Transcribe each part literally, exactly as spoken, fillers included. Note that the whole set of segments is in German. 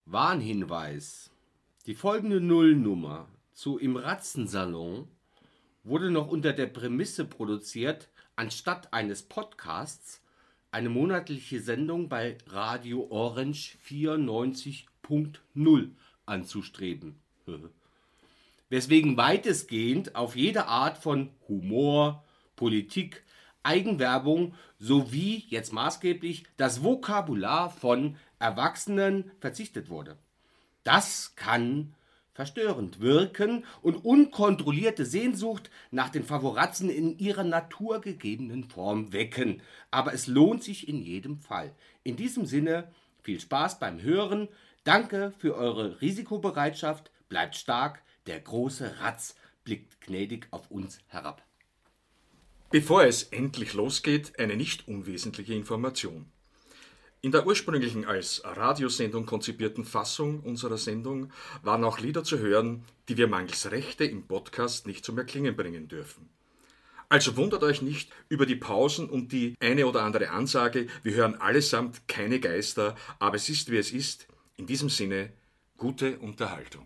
Warnhinweis: Die folgende Nullnummer zu Im Ratzensalon wurde noch unter der Prämisse produziert, anstatt eines Podcasts eine monatliche Sendung bei Radio Orange vierundneunzig Punkt null anzustreben. Weswegen weitestgehend auf jede Art von Humor, Politik, Eigenwerbung sowie, jetzt maßgeblich, das Vokabular von Erwachsenen verzichtet wurde. Das kann verstörend wirken und unkontrollierte Sehnsucht nach den Favoratzen in ihrer naturgegebenen Form wecken. Aber es lohnt sich in jedem Fall. In diesem Sinne, viel Spaß beim Hören. Danke für eure Risikobereitschaft. Bleibt stark. Der große Ratz blickt gnädig auf uns herab. Bevor es endlich losgeht, eine nicht unwesentliche Information. In der ursprünglichen als Radiosendung konzipierten Fassung unserer Sendung waren auch Lieder zu hören, die wir mangels Rechte im Podcast nicht zum Erklingen bringen dürfen. Also wundert euch nicht über die Pausen und die eine oder andere Ansage, wir hören allesamt keine Geister, aber es ist wie es ist. In diesem Sinne, gute Unterhaltung.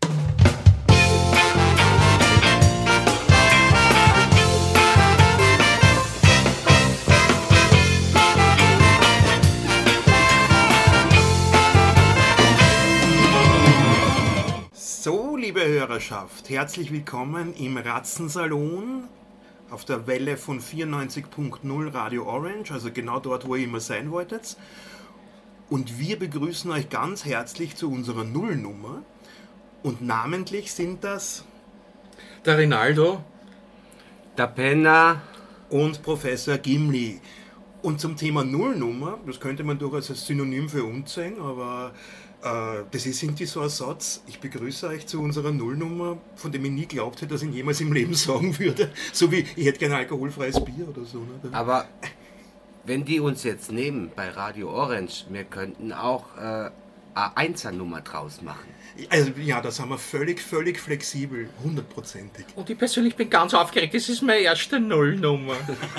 So, liebe Hörerschaft, herzlich willkommen im Ratzensalon auf der Welle von vierundneunzig Punkt null Radio Orange, also genau dort, wo ihr immer sein wolltet. Und wir begrüßen euch ganz herzlich zu unserer Nullnummer. Und namentlich sind das der Rinaldo, der Penner und Professor Gimli. Und zum Thema Nullnummer, das könnte man durchaus als Synonym für uns sehen, aber äh, das ist irgendwie so ein Satz, ich begrüße euch zu unserer Nullnummer, von dem ich nie glaubt hätte, dass ich ihn jemals im Leben sagen würde. So wie, ich hätte gerne alkoholfreies Bier oder so. Ne? Aber wenn die uns jetzt nehmen bei Radio Orange, wir könnten auch äh, eine Einser-Nummer draus machen. Also ja, da sind wir völlig, völlig flexibel, hundertprozentig. Und ich persönlich bin ganz aufgeregt, das ist meine erste Nullnummer.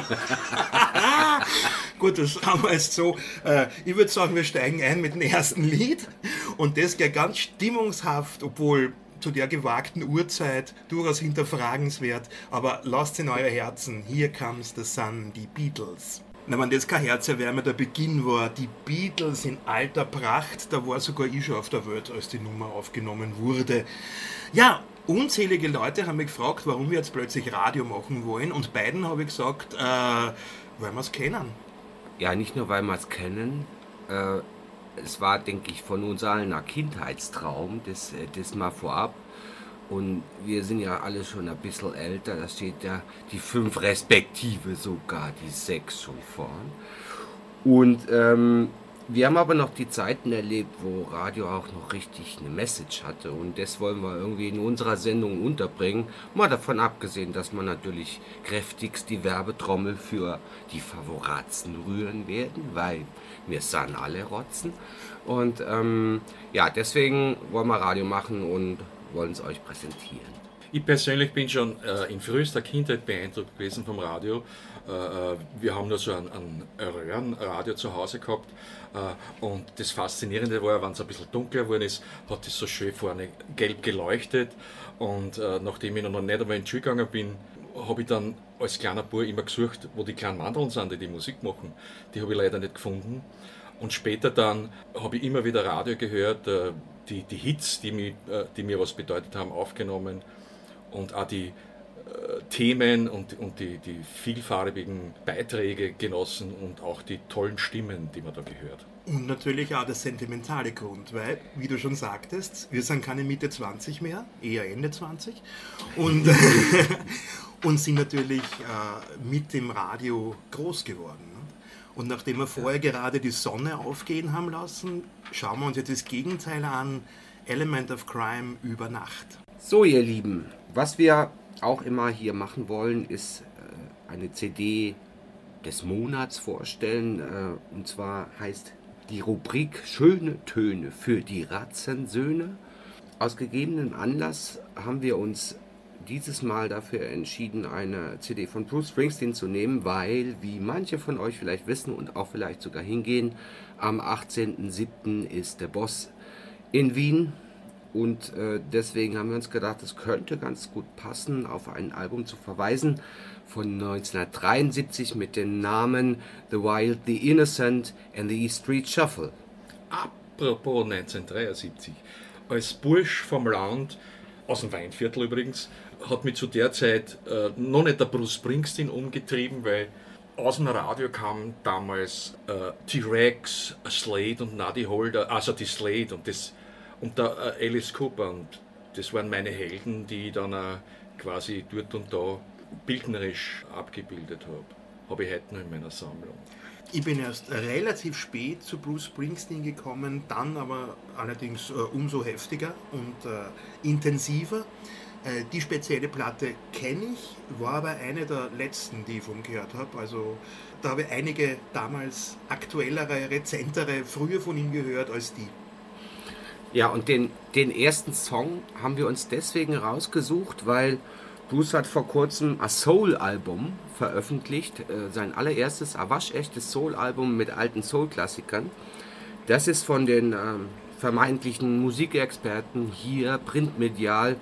Gut, das haben wir jetzt so. Äh, ich würde sagen, wir steigen ein mit dem ersten Lied und das geht ganz stimmungshaft, obwohl zu der gewagten Uhrzeit durchaus hinterfragenswert, aber lasst in euer Herzen, Here Comes the Sun, die Beatles. Na, wenn das kein Herzerwärmer der Beginn war, die Beatles in alter Pracht, da war sogar ich schon auf der Welt, als die Nummer aufgenommen wurde. Ja, unzählige Leute haben mich gefragt, warum wir jetzt plötzlich Radio machen wollen, und beiden habe ich gesagt, äh, weil wir es kennen. Ja, nicht nur, weil wir es kennen, äh, es war, denke ich, von uns allen ein Kindheitstraum, das, das mal vorab. Und wir sind ja alle schon ein bisschen älter, da steht ja die fünf respektive sogar die sechs schon vorn. Und ähm, wir haben aber noch die Zeiten erlebt, wo Radio auch noch richtig eine Message hatte. Und das wollen wir irgendwie in unserer Sendung unterbringen. Mal davon abgesehen, dass wir natürlich kräftigst die Werbetrommel für die Favoratzen rühren werden, weil wir sind alle Rotzen. Und ähm, ja, deswegen wollen wir Radio machen und wollen es euch präsentieren. Ich persönlich bin schon äh, in frühester Kindheit beeindruckt gewesen vom Radio. Äh, wir haben nur so ein, ein Röhrenradio zu Hause gehabt äh, und das Faszinierende war, wenn es ein bisschen dunkler geworden ist, hat es so schön vorne gelb geleuchtet, und äh, nachdem ich noch nicht einmal in die Schule gegangen bin, habe ich dann als kleiner Bub immer gesucht, wo die kleinen Mandeln sind, die die Musik machen. Die habe ich leider nicht gefunden. Und später dann habe ich immer wieder Radio gehört, äh, die, die Hits, die, mich, äh, die mir was bedeutet haben, aufgenommen, und auch die äh, Themen und, und die, die vielfarbigen Beiträge genossen und auch die tollen Stimmen, die man da gehört. Und natürlich auch der sentimentale Grund, weil, wie du schon sagtest, wir sind keine Mitte zwanzig mehr, eher Ende zwanzig, und, und sind natürlich äh, mit dem Radio groß geworden. Und nachdem wir vorher gerade die Sonne aufgehen haben lassen, schauen wir uns jetzt das Gegenteil an, Element of Crime über Nacht. So, ihr Lieben, was wir auch immer hier machen wollen, ist äh, eine C D des Monats vorstellen. Äh, und zwar heißt die Rubrik Schöne Töne für die Ratzensöhne. Aus gegebenem Anlass haben wir uns dieses Mal dafür entschieden, eine C D von Bruce Springsteen zu nehmen, weil, wie manche von euch vielleicht wissen und auch vielleicht sogar hingehen, am achtzehnten siebten ist der Boss in Wien. Und äh, deswegen haben wir uns gedacht, es könnte ganz gut passen, auf ein Album zu verweisen von neunzehnhundertdreiundsiebzig mit dem Namen The Wild, The Innocent and the E Street Shuffle. Apropos neunzehnhundertdreiundsiebzig, als Bursch vom Land, aus dem Weinviertel übrigens, hat mich zu der Zeit äh, noch nicht der Bruce Springsteen umgetrieben, weil aus dem Radio kam damals äh, T-Rex, Slade und Noddy Holder, also die Slade und das und der äh, Alice Cooper, und das waren meine Helden, die ich dann äh, quasi dort und da bildnerisch abgebildet habe. Habe ich heute noch in meiner Sammlung. Ich bin erst relativ spät zu Bruce Springsteen gekommen, dann aber allerdings äh, umso heftiger und äh, intensiver. Äh, die spezielle Platte kenne ich, war aber eine der letzten, die ich von gehört habe. Also da habe ich einige damals aktuellere, rezentere, früher von ihm gehört als die. Ja, und den, den ersten Song haben wir uns deswegen rausgesucht, weil Bruce hat vor kurzem ein Soul-Album veröffentlicht, äh, sein allererstes waschechtes Soul-Album mit alten Soul-Klassikern. Das ist von den ähm, vermeintlichen Musikexperten hier printmedial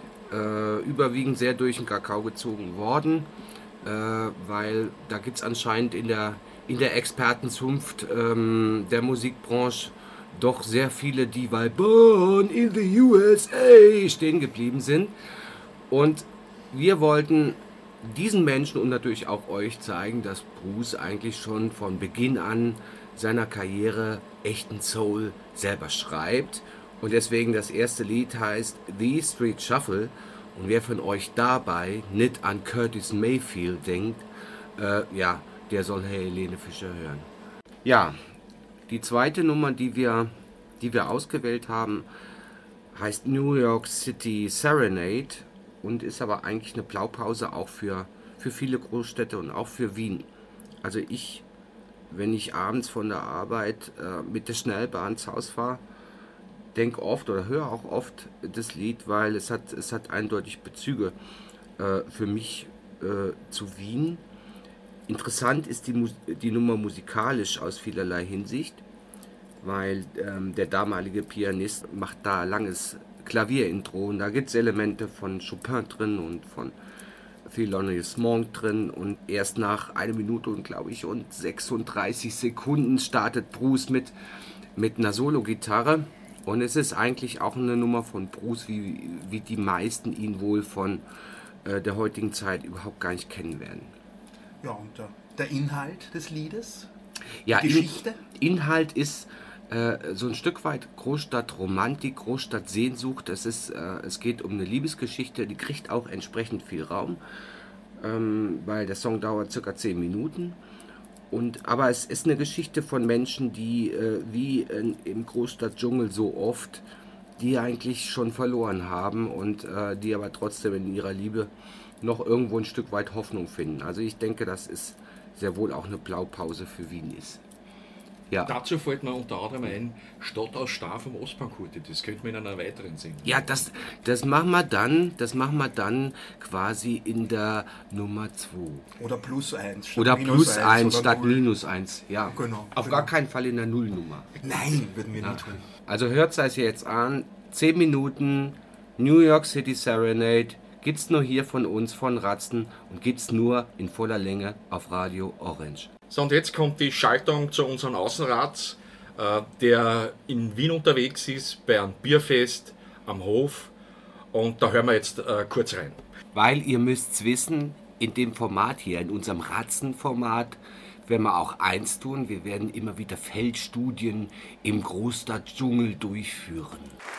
äh, überwiegend sehr durch den Kakao gezogen worden, äh, weil da gibt es anscheinend in der, in der Expertenzunft ähm, der Musikbranche doch sehr viele, die bei Born in the U S A stehen geblieben sind. Und wir wollten diesen Menschen und natürlich auch euch zeigen, dass Bruce eigentlich schon von Beginn an seiner Karriere echten Soul selber schreibt. Und deswegen das erste Lied heißt The Street Shuffle. Und wer von euch dabei nicht an Curtis Mayfield denkt, äh, ja, der soll Helene Fischer hören. Ja, die zweite Nummer, die wir, die wir ausgewählt haben, heißt New York City Serenade und ist aber eigentlich eine Blaupause auch für, für viele Großstädte und auch für Wien. Also ich, wenn ich abends von der Arbeit äh, mit der Schnellbahn zu Hause fahre, denke oft oder höre auch oft das Lied, weil es hat, es hat eindeutig Bezüge äh, für mich äh, zu Wien. Interessant ist die, die Nummer musikalisch aus vielerlei Hinsicht, weil ähm, der damalige Pianist macht da langes Klavierintro und da gibt es Elemente von Chopin drin und von Thelonious Monk drin und erst nach einer Minute und glaube ich und sechsunddreißig Sekunden startet Bruce mit, mit einer Solo-Gitarre und es ist eigentlich auch eine Nummer von Bruce, wie, wie die meisten ihn wohl von äh, der heutigen Zeit überhaupt gar nicht kennen werden. Ja, und der, der Inhalt des Liedes? Ja, die Geschichte? In, Inhalt ist äh, so ein Stück weit Großstadtromantik, Großstadtsehnsucht. Es, ist, äh, es geht um eine Liebesgeschichte, die kriegt auch entsprechend viel Raum, ähm, weil der Song dauert circa zehn Minuten. Und, aber es ist eine Geschichte von Menschen, die äh, wie in, im Großstadtdschungel so oft, die eigentlich schon verloren haben und äh, die aber trotzdem in ihrer Liebe noch irgendwo ein Stück weit Hoffnung finden. Also ich denke, dass es sehr wohl auch eine Blaupause für Wien ist. Ja. Dazu fällt mir unter anderem ein Stadt aus Star vom Ostbankhute. Das könnte man in einer weiteren singen. Ja, das, das machen wir dann, das machen wir dann quasi in der Nummer zwei. Oder plus eins. Oder plus eins statt minus eins. Ja. Genau. Auf genau. gar keinen Fall in der Nullnummer. Nein, würden wir ja. nicht tun. Also hört es euch jetzt an. zehn Minuten New York City Serenade. Gibt's nur hier von uns, von Ratzen und gibt's nur in voller Länge auf Radio Orange. So, und jetzt kommt die Schaltung zu unserem Außenrat, äh, der in Wien unterwegs ist, bei einem Bierfest am Hof. Und da hören wir jetzt äh, kurz rein. Weil ihr müsst's wissen, in dem Format hier, in unserem Ratzenformat, werden wir auch eins tun. Wir werden immer wieder Feldstudien im Großstadtdschungel durchführen.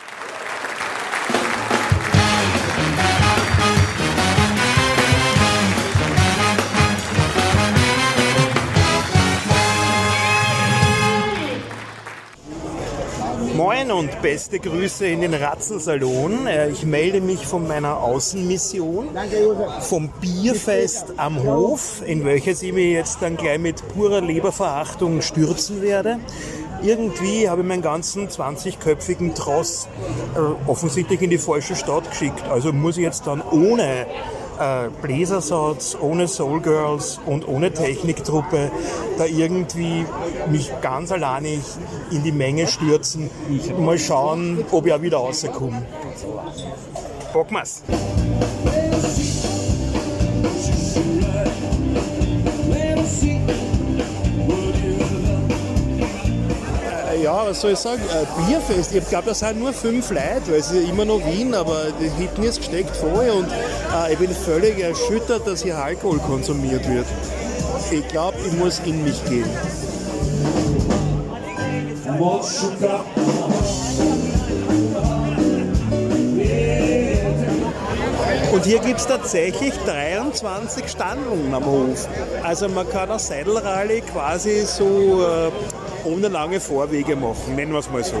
Moin und beste Grüße in den Ratzensalon. Ich melde mich von meiner Außenmission, vom Bierfest am Hof, in welches ich mich jetzt dann gleich mit purer Leberverachtung stürzen werde. Irgendwie habe ich meinen ganzen zwanzigköpfigen Tross äh, offensichtlich in die falsche Stadt geschickt. Also muss ich jetzt dann ohne äh, Bläsersatz, ohne Soul Girls und ohne Techniktruppe da irgendwie mich ganz alleine in die Menge stürzen. Mal schauen, ob ich auch wieder rauskomme. Packen wir's. Ja, was soll ich sagen? Ein Bierfest. Ich glaube, da sind nur fünf Leute, weil es ist ja immer noch Wien, aber die hinten ist gesteckt voll und äh, ich bin völlig erschüttert, dass hier Alkohol konsumiert wird. Ich glaube, ich muss in mich gehen. Und hier gibt es tatsächlich dreiundzwanzig Standeln am Hof. Also man kann eine Seidelrallye quasi so äh, ohne lange Vorwege machen, nennen wir es mal so.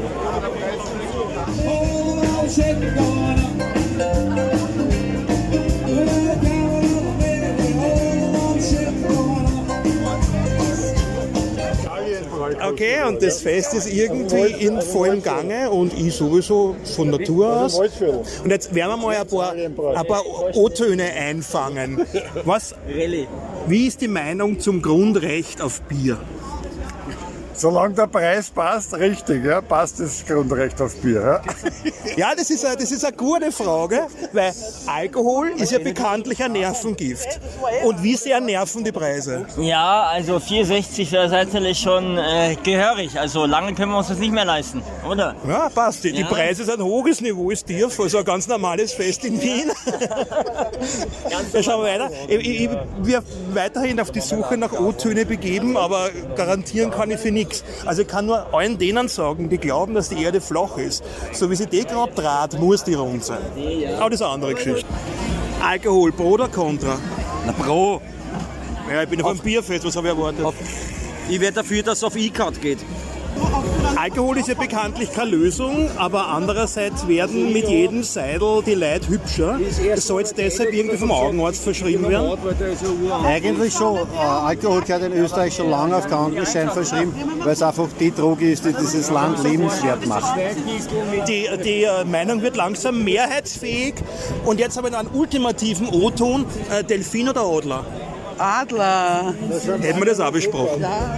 Okay, und das Fest ist irgendwie in vollem Gange und ich sowieso von Natur aus. Und jetzt werden wir mal ein paar, ein paar O-Töne einfangen. Was, wie ist die Meinung zum Grundrecht auf Bier? Solange der Preis passt, richtig, ja, passt das Grundrecht auf Bier. Ja, ja das, ist eine, das ist eine gute Frage, weil Alkohol ist ja bekanntlich ein Nervengift. Und wie sehr nerven die Preise? Ja, also vier sechzig wäre natürlich schon äh, gehörig. Also lange können wir uns das nicht mehr leisten, oder? Ja, passt. Die, ja. die Preise sind hoch, das Niveau ist tief, also ein ganz normales Fest in Wien. Ja, schauen wir weiter. Ich, ich, ich werde weiterhin auf die Suche nach O-Töne begeben, aber garantieren kann ich für nichts. Also ich kann nur allen denen sagen, die glauben, dass die Erde flach ist. So wie sie die gerade draht, muss die rund sein. Aber das ist eine andere Geschichte. Alkohol, pro oder contra? Na, pro. Ja, ich bin auf einem Bierfest, was habe ich erwartet? Auf, ich werde dafür, dass es auf E-Card geht. Alkohol ist ja bekanntlich keine Lösung, aber andererseits werden mit jedem Seidel die Leute hübscher. Soll es deshalb irgendwie vom Augenarzt verschrieben werden? eigentlich schon. Äh, Alkohol gehört in Österreich schon lange auf Krankenschein verschrieben, weil es einfach die Droge ist, die dieses Land lebenswert macht. Die, die Meinung wird langsam mehrheitsfähig und jetzt haben wir noch einen ultimativen O-Ton, äh, Delfin oder Adler? Adler. Hätten wir das auch besprochen. Ja.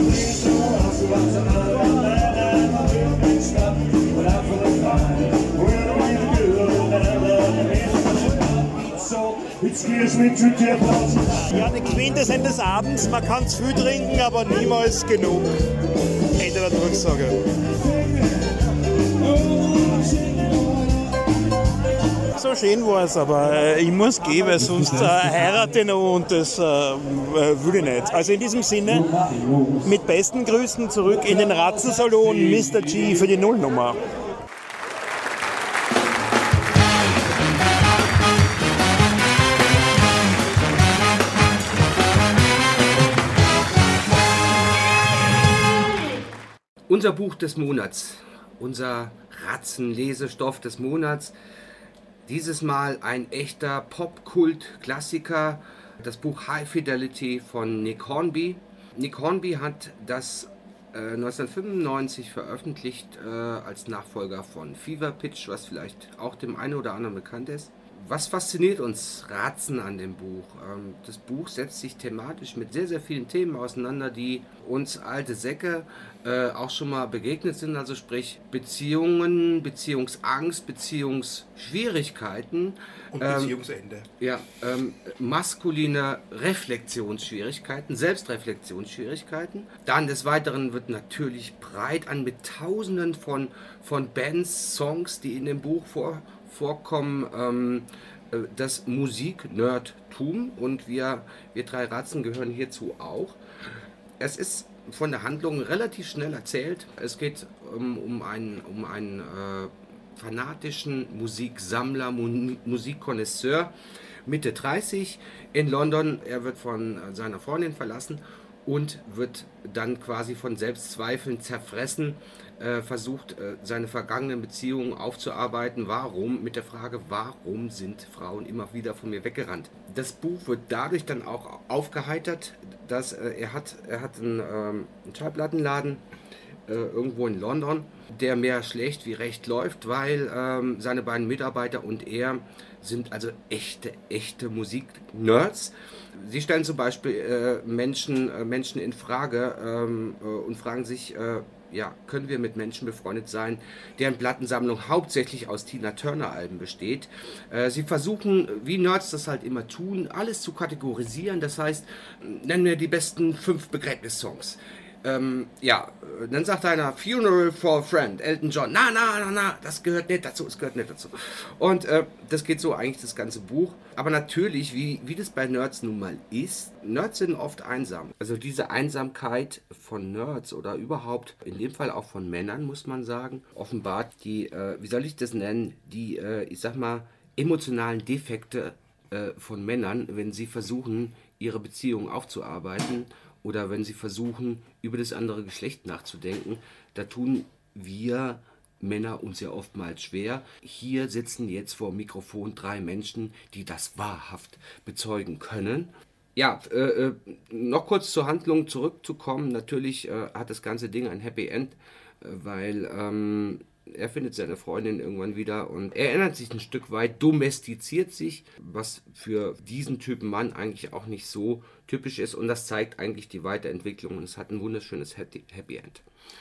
Ja, die Quintessenz des Abends, man kann zu viel trinken, aber niemals genug. Ende der Durchsage. So schön war es, aber äh, ich muss gehen, weil sonst äh, heirate ich noch und das äh, will ich nicht. Also in diesem Sinne, mit besten Grüßen zurück in den Ratzensalon, Mister G für die Nullnummer. Unser Buch des Monats, unser Ratzenlesestoff des Monats. Dieses Mal ein echter Pop-Kult-Klassiker, das Buch High Fidelity von Nick Hornby. Nick Hornby hat das äh, neunzehnhundertfünfundneunzig veröffentlicht äh, als Nachfolger von Fever Pitch, was vielleicht auch dem einen oder anderen bekannt ist. Was fasziniert uns Ratzen an dem Buch? Ähm, das Buch setzt sich thematisch mit sehr, sehr vielen Themen auseinander, die uns alte Säcke äh, auch schon mal begegnet sind. Also sprich Beziehungen, Beziehungsangst, Beziehungsschwierigkeiten. Und Beziehungsende. Ähm, ja, ähm, maskuline Reflexionsschwierigkeiten, Selbstreflexionsschwierigkeiten. Dann des Weiteren wird natürlich breit an mit Tausenden von, von Bands, Songs, die in dem Buch vor vorkommen, ähm, das Musik-Nerdtum und wir, wir drei Ratzen gehören hierzu auch. Es ist von der Handlung relativ schnell erzählt. Es geht ähm, um einen, um einen äh, fanatischen Musiksammler, Mu- Musikkonnoisseur, Mitte dreißig in London. Er wird von seiner Freundin verlassen und wird dann quasi von Selbstzweifeln zerfressen, äh, versucht äh, seine vergangenen Beziehungen aufzuarbeiten. Warum? Mit der Frage, warum sind Frauen immer wieder von mir weggerannt? Das Buch wird dadurch dann auch aufgeheitert, dass äh, er hat, er hat einen, ähm, einen Schallplattenladen äh, irgendwo in London, der mehr schlecht wie recht läuft, weil ähm, seine beiden Mitarbeiter und er sind also echte, echte Musik-Nerds. Sie stellen zum Beispiel äh, Menschen, äh, Menschen in Frage ähm, äh, und fragen sich, äh, ja, können wir mit Menschen befreundet sein, deren Plattensammlung hauptsächlich aus Tina Turner-Alben besteht. Äh, sie versuchen, wie Nerds das halt immer tun, alles zu kategorisieren. Das heißt, nennen wir die besten fünf Begräbnissongs. Ähm, ja, dann sagt einer Funeral for a Friend, Elton John. Na, na, na, na, das gehört nicht dazu, es gehört nicht dazu. Und äh, das geht so eigentlich das ganze Buch. Aber natürlich, wie, wie das bei Nerds nun mal ist, Nerds sind oft einsam. Also diese Einsamkeit von Nerds oder überhaupt, in dem Fall auch von Männern, muss man sagen, offenbart die, äh, wie soll ich das nennen, die, äh, ich sag mal, emotionalen Defekte äh, von Männern, wenn sie versuchen, ihre Beziehung aufzuarbeiten. Oder wenn sie versuchen, über das andere Geschlecht nachzudenken, da tun wir Männer uns ja oftmals schwer. Hier sitzen jetzt vor dem Mikrofon drei Menschen, die das wahrhaft bezeugen können. Ja, äh, äh, noch kurz zur Handlung zurückzukommen. Natürlich äh, hat das ganze Ding ein Happy End, äh, weil ähm, er findet seine Freundin irgendwann wieder und er erinnert sich ein Stück weit, domestiziert sich, was für diesen Typen Mann eigentlich auch nicht so typisch ist und das zeigt eigentlich die Weiterentwicklung und es hat ein wunderschönes Happy End.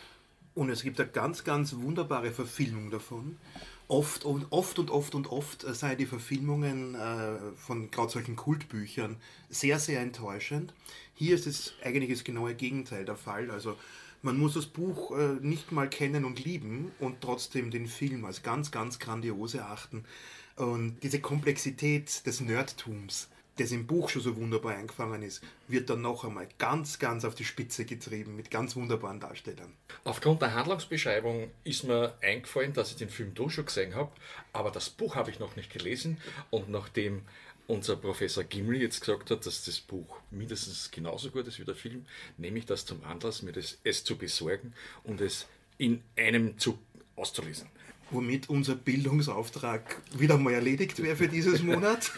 Und es gibt eine ganz, ganz wunderbare Verfilmung davon. Oft und oft und oft und oft seien die Verfilmungen äh, von gerade solchen Kultbüchern sehr, sehr enttäuschend. Hier ist es eigentlich das genaue Gegenteil der Fall. Also man muss das Buch äh, nicht mal kennen und lieben und trotzdem den Film als ganz, ganz grandios erachten. Und diese Komplexität des Nerdtums, das im Buch schon so wunderbar eingefangen ist, wird dann noch einmal ganz, ganz auf die Spitze getrieben mit ganz wunderbaren Darstellern. Aufgrund der Handlungsbeschreibung ist mir eingefallen, dass ich den Film da schon gesehen habe, aber das Buch habe ich noch nicht gelesen und nachdem unser Professor Gimli jetzt gesagt hat, dass das Buch mindestens genauso gut ist wie der Film, nehme ich das zum Anlass, mir das, es zu besorgen und es in einem Zug auszulesen. Womit unser Bildungsauftrag wieder mal erledigt wäre für dieses Monat.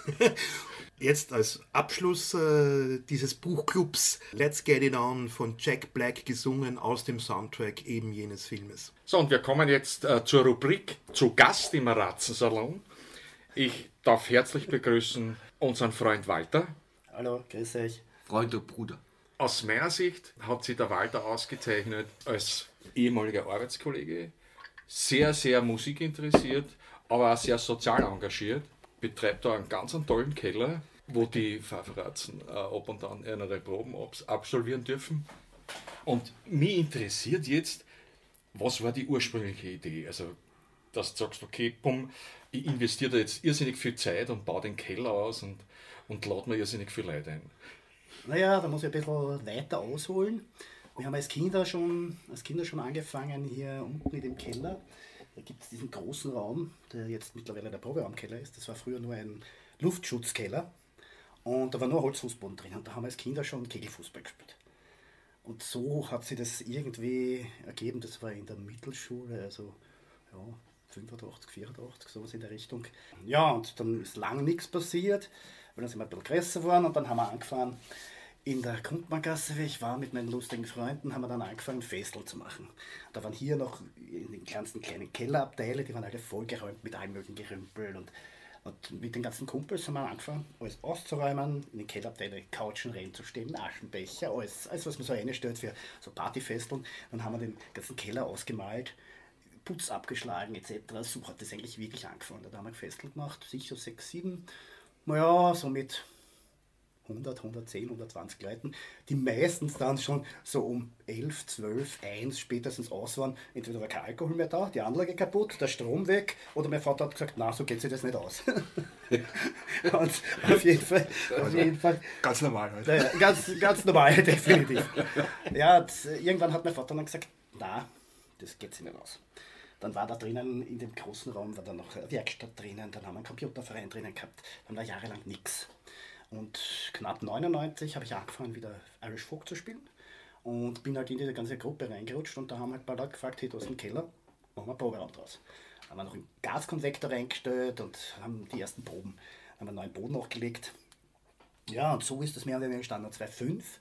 Jetzt als Abschluss äh, dieses Buchclubs Let's Get It On von Jack Black gesungen aus dem Soundtrack eben jenes Filmes. So, und wir kommen jetzt äh, zur Rubrik Zu Gast im Ratzensalon. Ich darf herzlich begrüßen unseren Freund Walter. Hallo, grüß euch. Freund und Bruder. Aus meiner Sicht hat sich der Walter ausgezeichnet als ehemaliger Arbeitskollege, sehr, sehr musikinteressiert, aber auch sehr sozial engagiert, betreibt da einen ganz einen tollen Keller, wo die Pfeiferatzen äh, ab und an ihre Proben abs- absolvieren dürfen. Und mich interessiert jetzt, was war die ursprüngliche Idee? Also, dass du sagst, okay, bumm, ich investiere da jetzt irrsinnig viel Zeit und baue den Keller aus und, und lade mir irrsinnig viel Leute ein. Naja, da muss ich ein bisschen weiter ausholen. Wir haben als Kinder schon, als Kinder schon angefangen, hier unten in dem Keller. Da gibt es diesen großen Raum, der jetzt mittlerweile der Proberaumkeller ist. Das war früher nur ein Luftschutzkeller. Und da war nur Holzfußboden drin. Und da haben wir als Kinder schon Kegelfußball gespielt. Und so hat sich das irgendwie ergeben. Das war in der Mittelschule, also ja, fünfundachtzig, vierundachtzig, sowas in der Richtung. Ja, und dann ist lange nichts passiert, weil dann sind wir ein bisschen größer geworden und dann haben wir angefangen, in der Grundmanngasse, wie ich war, mit meinen lustigen Freunden, haben wir dann angefangen, Festel zu machen. Da waren hier noch in den ganzen kleinen Kellerabteile, die waren alle vollgeräumt mit allem möglichen Gerümpel. Und, und mit den ganzen Kumpels haben wir angefangen, alles auszuräumen, in den Kellerabteile Couchen reinzustellen, Aschenbecher, alles, alles was man so reinstellt für so Partyfesteln. Dann haben wir den ganzen Keller ausgemalt, Putz abgeschlagen et cetera. So hat das eigentlich wirklich angefangen. Da haben wir Festel gemacht, sicher sechs, sieben, naja, so mit hundert, hundertzehn, hundertzwanzig Leuten, die meistens dann schon so um elf, zwölf, eins spätestens aus waren. Entweder war kein Alkohol mehr da, die Anlage kaputt, der Strom weg, oder mein Vater hat gesagt, na, so geht sich das nicht aus. Und auf jeden Fall, auf jeden Fall Ganz normal halt. äh, ganz, ganz normal, definitiv. Ja, und irgendwann hat mein Vater dann gesagt, na, das geht sich nicht aus. Dann war da drinnen, in dem großen Raum, war da noch eine Werkstatt drinnen, dann haben wir einen Computerverein drinnen gehabt, dann war jahrelang nichts. Und knapp neunundneunzig habe ich angefangen, wieder Irish Folk zu spielen und bin halt in diese ganze Gruppe reingerutscht und da haben halt ein paar Leute gefragt, hey, du hast einen Keller, machen wir einen Proberaum draus. Da haben wir noch einen Gaskonvektor reingestellt und haben die ersten Proben, haben einen neuen Boden nachgelegt. Ja, und so ist das mehr oder weniger entstanden. zweitausendfünf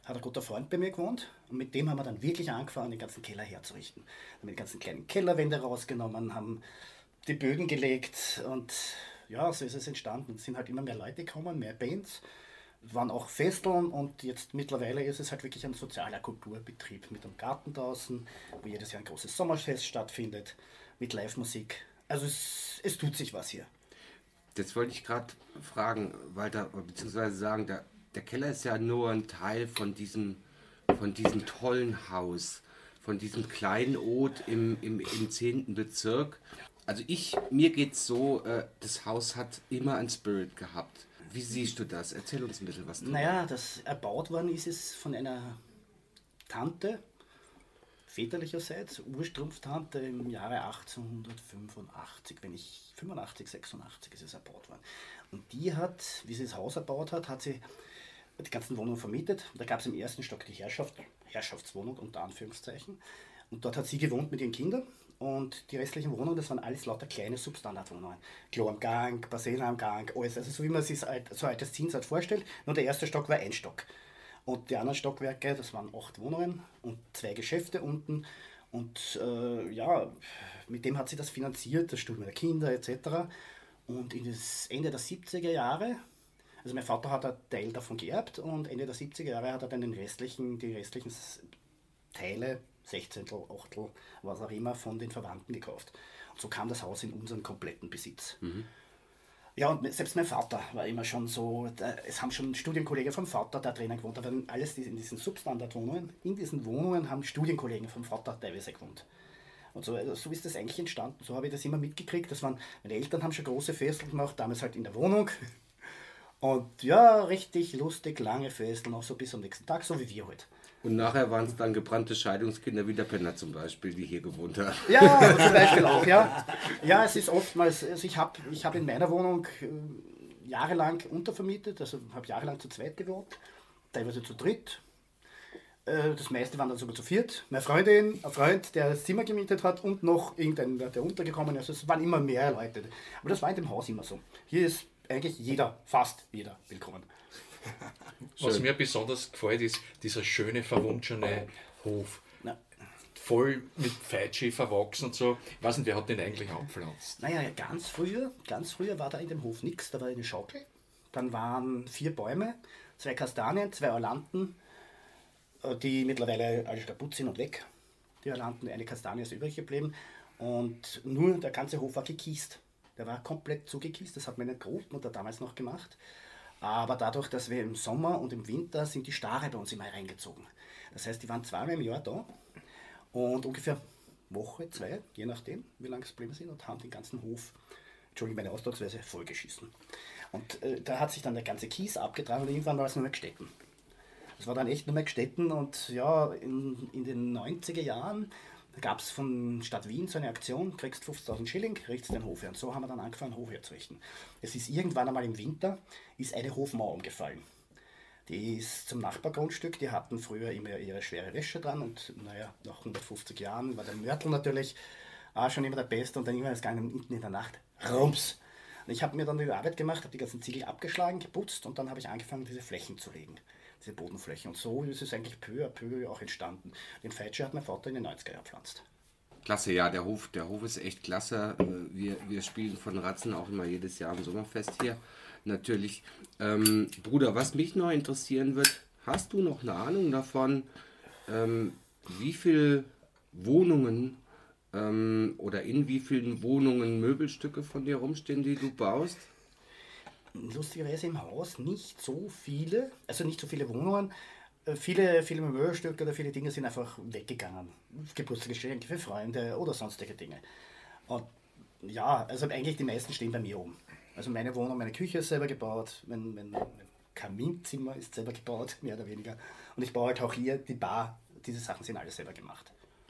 hat ein guter Freund bei mir gewohnt und mit dem haben wir dann wirklich angefangen, den ganzen Keller herzurichten. Haben die ganzen kleinen Kellerwände rausgenommen, haben die Böden gelegt und ja, so ist es entstanden. Es sind halt immer mehr Leute gekommen, mehr Bands, waren auch Festeln und jetzt mittlerweile ist es halt wirklich ein sozialer Kulturbetrieb mit einem Garten draußen, wo jedes Jahr ein großes Sommerfest stattfindet, mit Live-Musik. Also es, es tut sich was hier. Das wollte ich gerade fragen, Walter, beziehungsweise sagen, der, der Keller ist ja nur ein Teil von diesem, von diesem tollen Haus, von diesem kleinen Ort im, im, im zehnten Bezirk. Also ich, mir geht's so, äh, das Haus hat immer einen Spirit gehabt. Wie siehst du das? Erzähl uns ein bisschen was darüber. Naja, das erbaut worden ist es von einer Tante, väterlicherseits, Urstrumpftante im Jahre achtzehnhundertfünfundachtzig, wenn ich fünfundachtzig, sechsundachtzig ist es erbaut worden. Und die hat, wie sie das Haus erbaut hat, hat sie die ganzen Wohnungen vermietet. Da gab es im ersten Stock die Herrschaft, Herrschaftswohnung unter Anführungszeichen. Und dort hat sie gewohnt mit ihren Kindern. Und die restlichen Wohnungen, das waren alles lauter kleine Substandardwohnungen. Klo am Gang, Bassin am Gang, alles. Also so wie man sich so altes Zinsart vorstellt. Nur der erste Stock war ein Stock. Und die anderen Stockwerke, das waren acht Wohnungen und zwei Geschäfte unten. Und äh, ja, mit dem hat sie das finanziert, das Studium der Kinder et cetera. Und in das Ende der siebziger Jahre, also mein Vater hat einen Teil davon geerbt und Ende der siebziger Jahre hat er dann den restlichen, die restlichen Teile, Sechzehntel, Achtel, was auch immer, von den Verwandten gekauft. Und so kam das Haus in unseren kompletten Besitz. Mhm. Ja, und selbst mein Vater war immer schon so, da, es haben schon Studienkollegen vom Vater da drinnen gewohnt, aber alles in diesen Substandardwohnungen, in diesen Wohnungen haben Studienkollegen vom Vater teilweise gewohnt. Und so, also so ist das eigentlich entstanden, so habe ich das immer mitgekriegt, das waren, meine Eltern haben schon große Festeln gemacht, damals halt in der Wohnung. Und ja, richtig lustig, lange Festeln, auch so bis am nächsten Tag, so wie wir halt. Und nachher waren es dann gebrannte Scheidungskinder wie der Penner zum Beispiel, die hier gewohnt haben. Ja, zum Beispiel auch, ja. Ja, es ist oftmals, also ich habe ich hab in meiner Wohnung äh, jahrelang untervermietet, also habe jahrelang zu zweit gewohnt, teilweise zu dritt. Äh, das meiste waren dann sogar zu viert. Meine Freundin, ein Freund, der das Zimmer gemietet hat und noch irgendein, der untergekommen ist. Also es waren immer mehr Leute. Aber das war in dem Haus immer so. Hier ist eigentlich jeder, fast jeder willkommen. Was mir besonders gefällt, ist dieser schöne, verwunschene Hof. Na. Voll mit Feitschi verwachsen und so. Ich weiß nicht, wer hat den eigentlich angepflanzt? Naja, ganz früher, ganz früher war da in dem Hof nichts. Da war eine Schaukel, dann waren vier Bäume, zwei Kastanien, zwei Orlanten, die mittlerweile alle kaputt sind und weg. Die Orlanten, eine Kastanie ist übrig geblieben und nur der ganze Hof war gekiest. Der war komplett zugekiest, das hat meine Großmutter damals noch gemacht. Aber dadurch, dass wir im Sommer und im Winter sind die Stare bei uns immer reingezogen. Das heißt, die waren zweimal im Jahr da und ungefähr Woche, zwei, je nachdem, wie lange es geblieben sind, und haben den ganzen Hof, Entschuldigung, meine Ausdrucksweise, vollgeschissen. Und äh, da hat sich dann der ganze Kies abgetragen und irgendwann war es nur mehr Gstetten. Es war dann echt nur mehr Gstetten und ja, in, in den neunziger Jahren gab es von Stadt Wien so eine Aktion, kriegst fünfzigtausend Schilling, kriegst den Hof her. Und so haben wir dann angefangen, Hof herzurichten. Es ist irgendwann einmal im Winter, ist eine Hofmauer umgefallen. Die ist zum Nachbargrundstück, die hatten früher immer ihre schwere Wäsche dran und naja, nach hundertfünfzig Jahren war der Mörtel natürlich auch schon immer der Beste und dann immer das gegangen mitten in der Nacht, rums. Und ich habe mir dann die Arbeit gemacht, habe die ganzen Ziegel abgeschlagen, geputzt und dann habe ich angefangen, diese Flächen zu legen. Diese Bodenflächen. Und so ist es eigentlich peu à peu auch entstanden. Den Feitschi hat mein Vater in den neunziger Jahren gepflanzt. Klasse, ja, der Hof, der Hof ist echt klasse. Wir, wir spielen von Ratzen auch immer jedes Jahr am Sommerfest hier. Natürlich. Ähm, Bruder, was mich noch interessieren wird, hast du noch eine Ahnung davon, ähm, wie viele Wohnungen ähm, oder in wie vielen Wohnungen Möbelstücke von dir rumstehen, die du baust? Lustigerweise im Haus nicht so viele, also nicht so viele Wohnungen. Viele, viele Möbelstücke oder viele Dinge sind einfach weggegangen. Geburtstagsgeschenke für Freunde oder sonstige Dinge. Und ja, also eigentlich die meisten stehen bei mir oben. Also meine Wohnung, meine Küche ist selber gebaut, mein, mein, mein Kaminzimmer ist selber gebaut, mehr oder weniger. Und ich baue halt auch hier die Bar, diese Sachen sind alles selber gemacht.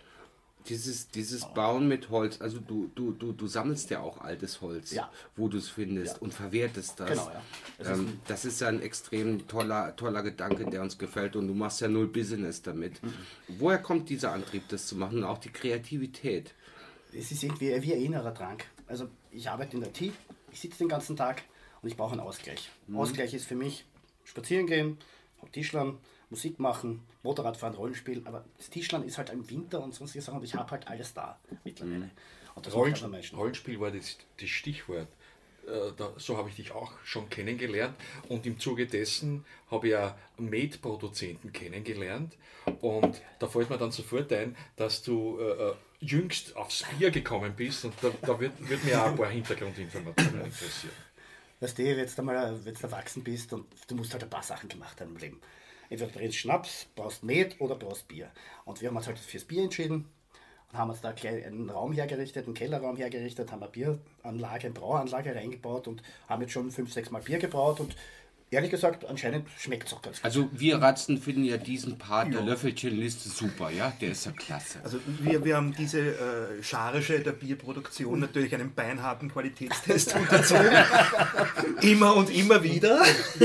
Dieses, dieses Bauen mit Holz, also du, du, du, du sammelst ja auch altes Holz, ja. wo du es findest, ja, und verwertest das. Genau, ja. Das, ähm, ist, das ist ja ein extrem toller, toller Gedanke, der uns gefällt, und du machst ja null Business damit. Mhm. Woher kommt dieser Antrieb, das zu machen, und auch die Kreativität? Es ist irgendwie wie ein innerer Drang. Also ich arbeite in der I T, ich sitze den ganzen Tag und ich brauche einen Ausgleich. Mhm. Ausgleich ist für mich spazieren gehen, Tischlern Musik machen, Motorradfahren, Rollenspiel, aber das Tischland ist halt im Winter und sonstige Sachen und ich habe halt alles da mittlerweile. Mhm. Und das Rollen, macht am meisten. Rollenspiel war das, das Stichwort. Äh, da, so habe ich dich auch schon kennengelernt und im Zuge dessen habe ich auch Made-Produzenten kennengelernt und da fällt mir dann sofort ein, dass du äh, jüngst aufs Bier gekommen bist und da, da wird, wird mir auch ein paar Hintergrundinformationen interessieren. Weißt du, jetzt einmal, wenn du erwachsen bist und du musst halt ein paar Sachen gemacht haben im Leben. Entweder du trinkst Schnaps, brauchst Met oder brauchst Bier. Und wir haben uns halt fürs Bier entschieden und haben uns da gleich einen Raum hergerichtet, einen Kellerraum hergerichtet, haben eine Bieranlage, eine Brauanlage reingebaut und haben jetzt schon fünf, sechs Mal Bier gebraut und ehrlich gesagt, anscheinend schmeckt es auch ganz gut. Also wir Ratzen finden ja diesen Part der Löffelchenliste super, ja? Der ist ja klasse. Also wir, wir haben diese äh, Charge der Bierproduktion natürlich einen beinharten Qualitätstest unterzogen. Immer und immer wieder.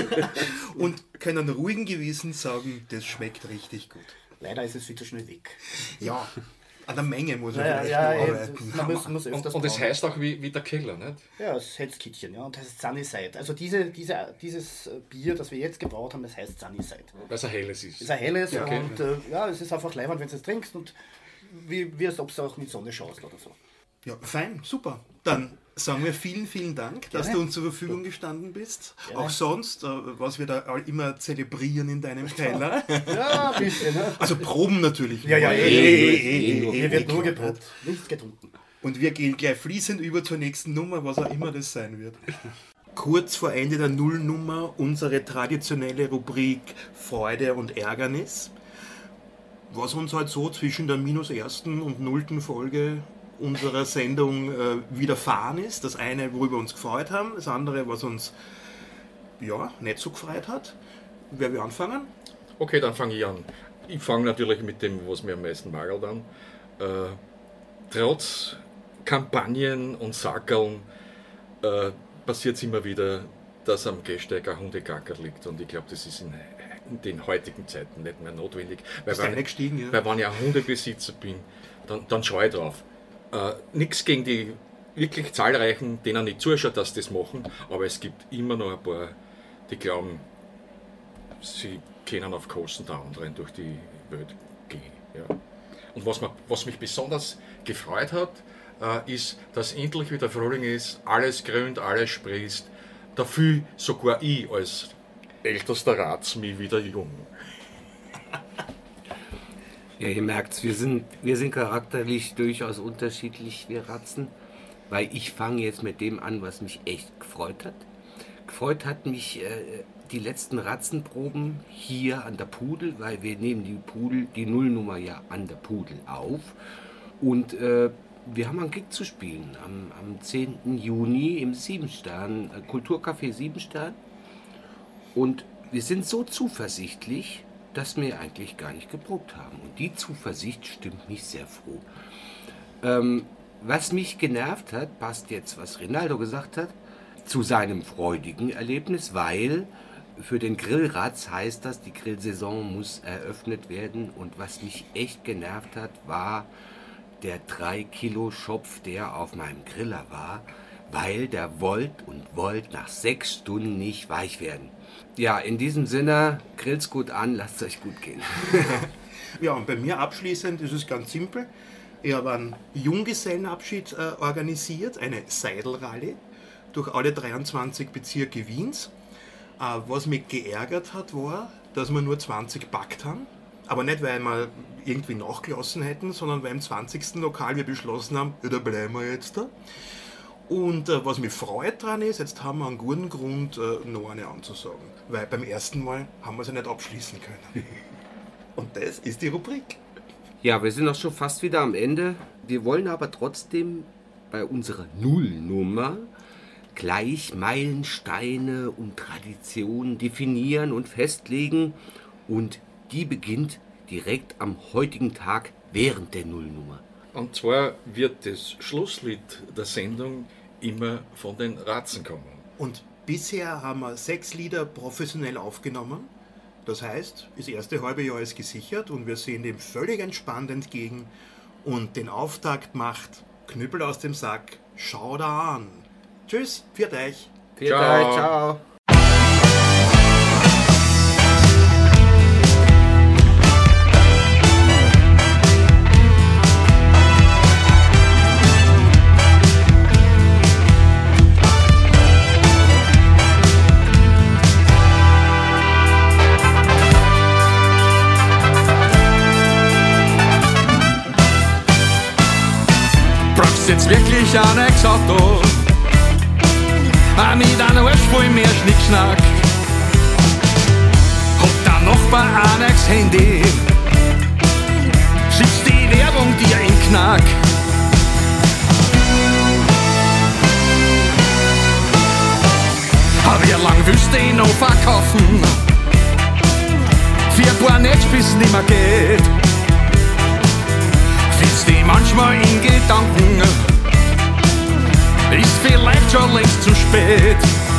Und können ruhigen Gewissens sagen, das schmeckt richtig gut. Leider ist es viel zu schnell weg. Ja, an der Menge muss man Ja, vielleicht ja, noch ja, arbeiten. man muss, muss Und, öfters und es brauen. heißt auch wie, wie der Keller, nicht? Ja, es heißt Kittchen, ja, und das heißt Sunnyside. Also diese, diese, dieses Bier, das wir jetzt gebraut haben, das heißt Sunnyside. Weil es ein helles ist. Es ist ein helles Ja, okay. und äh, ja, es ist einfach leibend, wenn du es trinkst und wie, wie als ob es auch mit Sonne schaust oder so. Ja, fein, super. Dann sagen wir vielen, vielen Dank, dass Gerne. du uns zur Verfügung gestanden bist. Gerne. Auch sonst, äh, was wir da all- immer zelebrieren in deinem Keller. Ja, ein bisschen, ne? Also Proben natürlich. Ja, ja, nur. eh, eh, eh, eh, Hier wird nur klar, geprobt, nichts getrunken. Und wir gehen gleich fließend über zur nächsten Nummer, was auch immer das sein wird. Kurz vor Ende der Nullnummer unsere traditionelle Rubrik Freude und Ärgernis. Was uns halt so zwischen der minus ersten und nullten Folge unserer Sendung äh, widerfahren ist. Das eine, worüber wir uns gefreut haben, das andere, was uns ja, nicht so gefreut hat. Wer will anfangen? Okay, dann fange ich an. Ich fange natürlich mit dem, was mir am meisten magert an. Äh, trotz Kampagnen und Sackeln äh, passiert es immer wieder, dass am Gehsteig ein Hundekacker liegt. Und ich glaube, das ist in, in den heutigen Zeiten nicht mehr notwendig. Weil, Ist wenn, eingestiegen, ja. weil wenn ich ein Hundebesitzer bin, dann, dann schaue ich drauf. Äh, Nichts gegen die wirklich zahlreichen, denen ich zuschaue, dass sie das machen, aber es gibt immer noch ein paar, die glauben, sie können auf Kosten der anderen durch die Welt gehen. Ja. Und was, man, was mich besonders gefreut hat, äh, ist, dass endlich wieder Frühling ist, alles grünt, alles sprießt, dafür sogar ich als ältester Rats mich wieder jung. Ja, ihr merkt's, wir sind, wir sind charakterlich durchaus unterschiedlich, wir Ratzen, weil ich fange jetzt mit dem an, was mich echt gefreut hat. Gefreut hat mich äh, die letzten Ratzenproben hier an der Pudel, weil wir nehmen die Pudel, die Nullnummer ja an der Pudel auf und äh, wir haben einen Gig zu spielen am, am zehnten Juni im Siebenstern, äh, Kulturcafé Siebenstern und wir sind so zuversichtlich, dass wir eigentlich gar nicht geprobt haben. Und die Zuversicht stimmt mich sehr froh. Ähm, was mich genervt hat, passt jetzt, was Rinaldo gesagt hat, zu seinem freudigen Erlebnis, weil für den Grillratz heißt das, die Grillsaison muss eröffnet werden. Und was mich echt genervt hat, war der drei Kilo Schopf, der auf meinem Griller war, weil der wollt und wollt nach sechs Stunden nicht weich werden. Ja, in diesem Sinne, grillt's gut an, lasst es euch gut gehen. Ja, und bei mir abschließend ist es ganz simpel. Ich habe einen Junggesellenabschied äh, organisiert, eine Seidelrallye durch alle dreiundzwanzig Bezirke Wiens. Äh, was mich geärgert hat, war, dass wir nur zwanzig packt haben. Aber nicht, weil wir irgendwie nachgelassen hätten, sondern weil im zwanzigsten Lokal wir beschlossen haben, ja, da bleiben wir jetzt da. Und äh, was mich freut daran ist, jetzt haben wir einen guten Grund, äh, noch eine anzusagen. Weil beim ersten Mal haben wir sie nicht abschließen können. Und das ist die Rubrik. Ja, wir sind auch schon fast wieder am Ende. Wir wollen aber trotzdem bei unserer Nullnummer gleich Meilensteine und Traditionen definieren und festlegen. Und die beginnt direkt am heutigen Tag während der Nullnummer. Und zwar wird das Schlusslied der Sendung immer von den Ratzen kommen. Und bisher haben wir sechs Lieder professionell aufgenommen. Das heißt, das erste halbe Jahr ist gesichert und wir sehen dem völlig entspannt entgegen. Und den Auftakt macht Knüppel aus dem Sack. Schau da an. Tschüss, pfiat euch. Ciao. Ciao. ich auch nichts Auto. Auch mit einem Arsch voll mehr Schnickschnack. Hat der Nachbar auch nichts Handy. Schickst die Werbung dir in Knack. Wie lang willst du ihn noch verkaufen? Für ein paar Netsch bis nimmer geht. Findest du manchmal in Gedanken, ist vielleicht schon längst zu spät.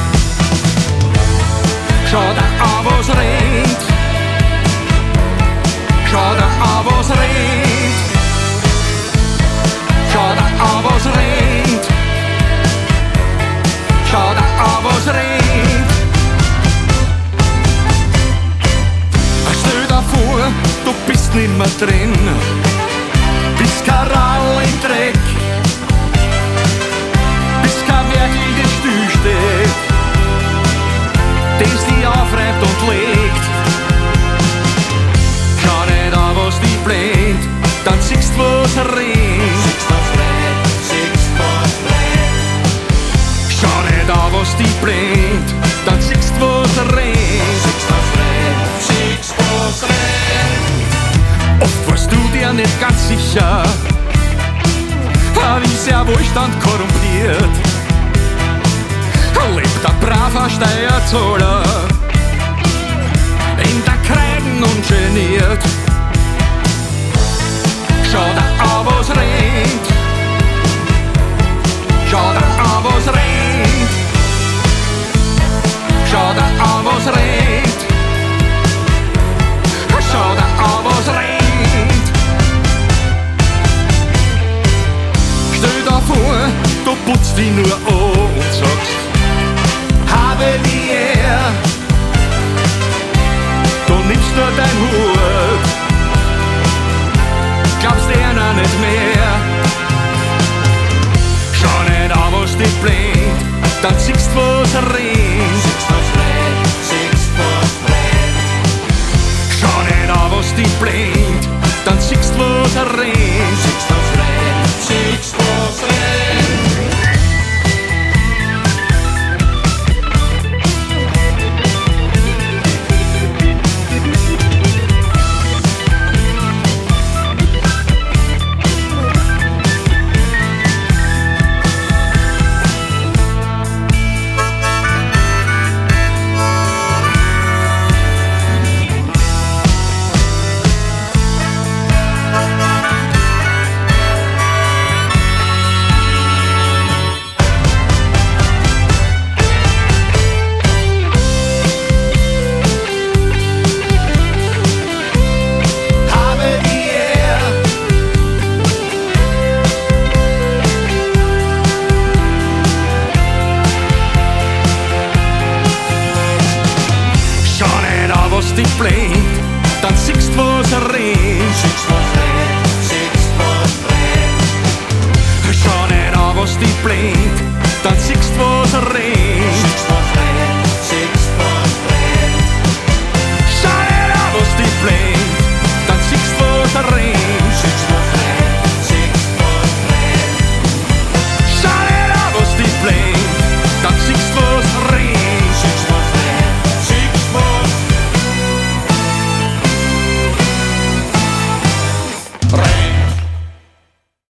Schau dir an, was rennt. Schau dir an, was rennt. Schau dir an, was rennt. Schau dir an, was rennt. Stell dir vor, du bist nimmer drin. Bist kein Rall im Dreck. Bist kein Werkel, das still steht. Das dich aufreibt und legt. Schau nicht an, was dich bläht. Dann siehst du, was rennt. Schau nicht an, was dich bläht. Dann siehst du, was rennt. Oft warst du dir nicht ganz sicher, wie sehr Wohlstand korrumpiert. Lebt ein braver Steuerzahler in der Krägen ungeniert. Schau dir an, was rennt. Schau dir an, was rennt. Schau dir an, was rennt. Schau dir an, was rennt. Stell dir vor, du putzt dich nur an und sagst habe die Ehre. Du nimmst nur dein Hut, glaubst einer nicht mehr. Schau nicht an, was dich bläht, dann siehst du, was rennt. Schau nicht an, was dich bläht, dann siehst du, was rennt. Siehst, was rennt. Dich bläht, dann siehst du, was rennt. Siehst, was rennt, siehst, was rennt. Schau nicht an, was dich bläht,